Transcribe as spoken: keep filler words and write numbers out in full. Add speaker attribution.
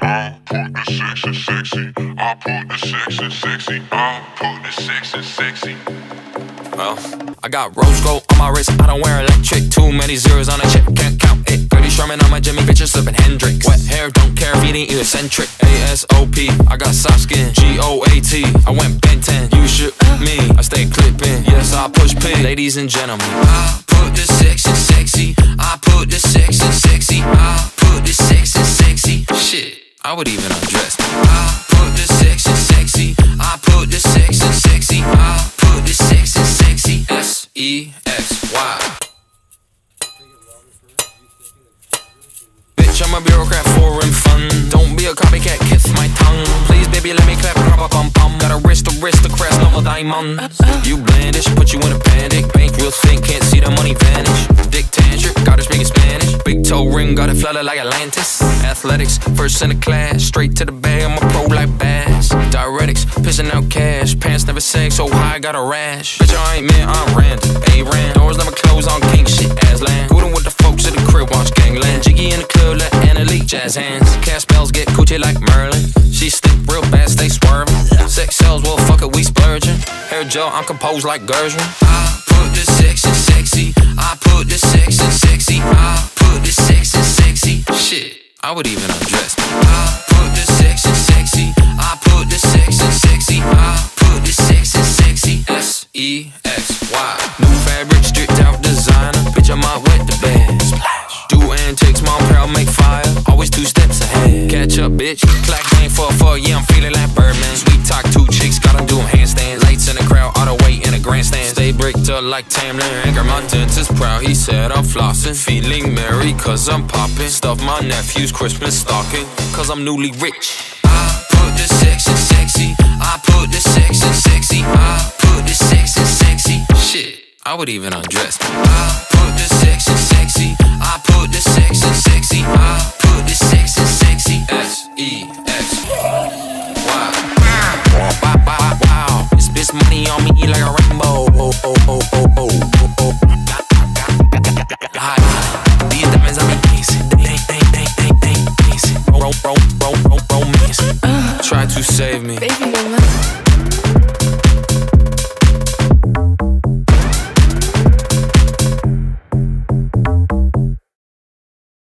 Speaker 1: I put the sexy, sexy. I put the sexy, sexy. I put the sexy, sexy.
Speaker 2: Well, I got rose gold on my wrist, I don't wear electric. Too many zeros on a chip, can't count it. Gertie Sherman on my Jimmy, bitches slipping Hendrix. Wet hair, don't care if you ain't eccentric. A S O P, I got soft skin. G O A T, I went Ben ten. You should me, I stay clipping. Yes, I push pin. Ladies and gentlemen, I put the sexy, sexy. I put the sexy, sexy. I put the sexy, sexy. Shit, I would even undress me. I put the sexy, sexy. I put the sexy, sexy. I put the sexy, sexy. S E X Y. Bitch, I'm a bureaucrat, foreign fun. Don't be a copycat, kiss my tongue. Please, baby, let me clap, rubber bum bum. Got a wrist, a wrist, a crest, no diamonds. You blandish, put you in a panic. Bank real thick, can't see the money vanish. Dick tantric, got it speaking Spanish. Big toe ring, got it flooded like Atlantis. Athletics, first in the class. Straight to the bag, I'm a pro like Bass. Diuretics, pissing out cash. Pants never sag, so high, got a rash. Bitch, I ain't man, I'm random. A-Ran, doors never close on king shit, Aslan. Cooling with the folks at the crib, watch gangland. Jiggy in the club, let Annalise jazz hands. Cast spells, get coochie like Merlin. She stick real bad, stay swerving. Sex sells, well, fuck it, we splurging. Hair gel, I'm composed like Gershwin. I put the sexy, sexy. I put the sexy, sexy. I put the sexy, sexy. Shit, I would even undress me. I put the sexy, sexy. I put the sexy, sexy. I put the sexy, sexy. S E X Y. New fabric, stripped out designer. Bitch, I might wet the bed. Splash. Do antics, mom proud, make fire. Always two steps ahead. Catch up, bitch. Clack bang for a fuck, yeah, I'm feeling like Birdman. Sweet talk, two chicks, got them doing handstands. Lights in the crowd, auto weight in a grandstand. Stay bricked up like Tamlin. Anchor, my dentist proud, he said I'm flossing. Feeling merry, cause I'm popping. Stuff my nephew's Christmas stocking, cause I'm newly rich. I put the sexy, sexy. I put the sexy, sexy. I put the sexy, sexy. Shit, I would even undress me. I put the sexy, sexy. I put the sexy, sexy. I put the sexy, sexy. S E X Y. Wow, wow, wow, wow. This bitch money on me like a